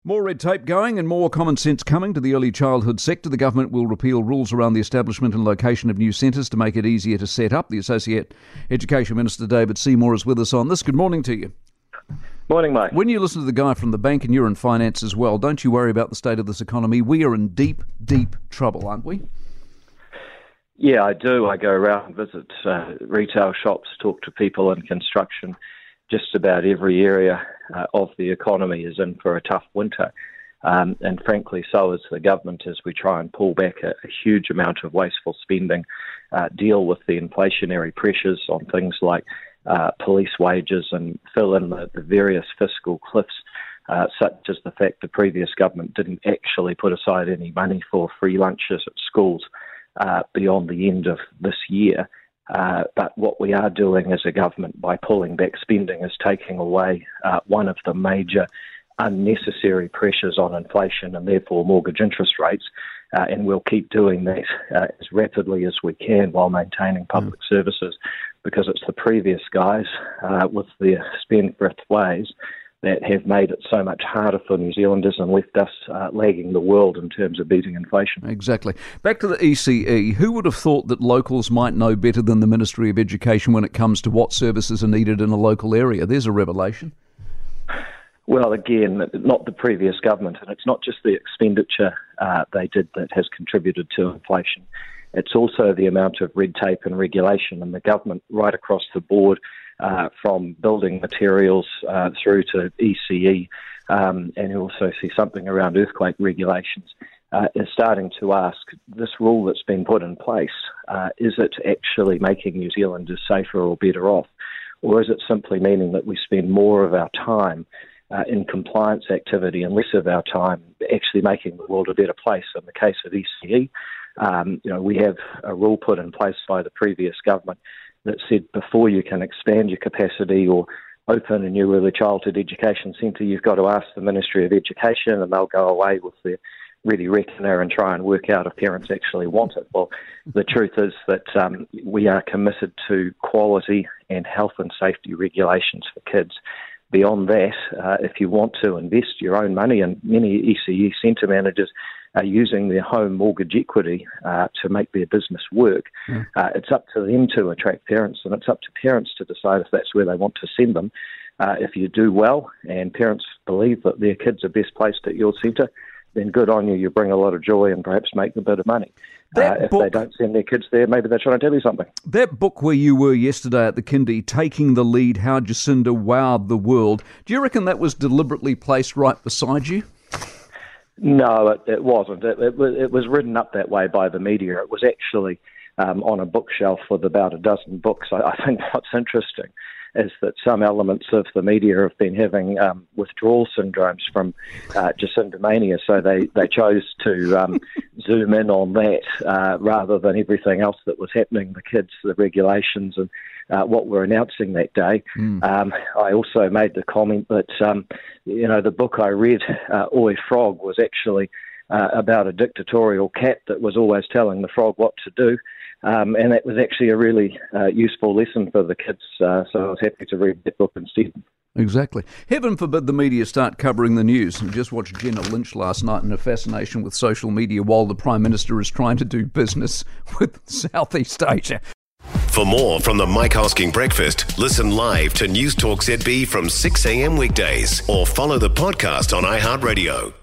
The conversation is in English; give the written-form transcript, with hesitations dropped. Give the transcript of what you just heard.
More red tape going and more common sense coming to the early childhood sector. The government will repeal rules around the establishment and location of new centres to make it easier to set up. The Associate Education Minister David Seymour is with us on this. Good morning to you. Morning, mate. When you listen to the guy from the bank, and you're in finance as well, don't you worry about the state of this economy? We are in deep, deep trouble, aren't we? Yeah, I do. I go around, visit retail shops, talk to people in construction. Just about every area of the economy is in for a tough winter. And frankly, so is the government as we try and pull back a huge amount of wasteful spending, deal with the inflationary pressures on things like police wages and fill in the various fiscal cliffs, such as the fact the previous government didn't actually put aside any money for free lunches at schools beyond the end of this year. But what we are doing as a government by pulling back spending is taking away one of the major unnecessary pressures on inflation and therefore mortgage interest rates, and we'll keep doing that as rapidly as we can while maintaining public services, because it's the previous guys with their spendthrift ways that have made it so much harder for New Zealanders and left us lagging the world in terms of beating inflation. Exactly. Back to the ECE, who would have thought that locals might know better than the Ministry of Education when it comes to what services are needed in a local area? There's a revelation. Well, again, not the previous government, and it's not just the expenditure they did that has contributed to inflation. It's also the amount of red tape and regulation, and the government right across the board, from building materials through to ECE, and you also see something around earthquake regulations, is starting to ask, this rule that's been put in place, is it actually making New Zealanders safer or better off? Or is it simply meaning that we spend more of our time in compliance activity and less of our time actually making the world a better place? In the case of ECE, we have a rule put in place by the previous government that said before you can expand your capacity or open a new early childhood education centre, you've got to ask the Ministry of Education, and they'll go away with their ready reckoner and try and work out if parents actually want it. Well, the truth is that we are committed to quality and health and safety regulations for kids. Beyond that, if you want to invest your own money, and many ECE centre managers are using their home mortgage equity to make their business work, it's up to them to attract parents, and it's up to parents to decide if that's where they want to send them. If you do well and parents believe that their kids are best placed at your centre, then good on you. You bring a lot of joy and perhaps make a bit of money. If they don't send their kids there, maybe they're trying to tell you something. That book where you were yesterday at the Kindy, Taking the Lead, How Jacinda Wowed the World, do you reckon that was deliberately placed right beside you? No, it wasn't. It was written up that way by the media. It was actually on a bookshelf with about a dozen books. I think what's interesting is that some elements of the media have been having withdrawal syndromes from Jacinda mania, so they chose to zoom in on that rather than everything else that was happening, the kids, the regulations, and what we're announcing that day. I also made the comment that, the book I read, Oi Frog, was actually about a dictatorial cat that was always telling the frog what to do. And that was actually a really useful lesson for the kids, so I was happy to read that book instead. Exactly. Heaven forbid the media start covering the news. And just watched Jenna Lynch last night in her fascination with social media while the Prime Minister is trying to do business with Southeast Asia. For more from the Mike Hosking Breakfast, listen live to News Talk ZB from 6 a.m. weekdays or follow the podcast on iHeartRadio.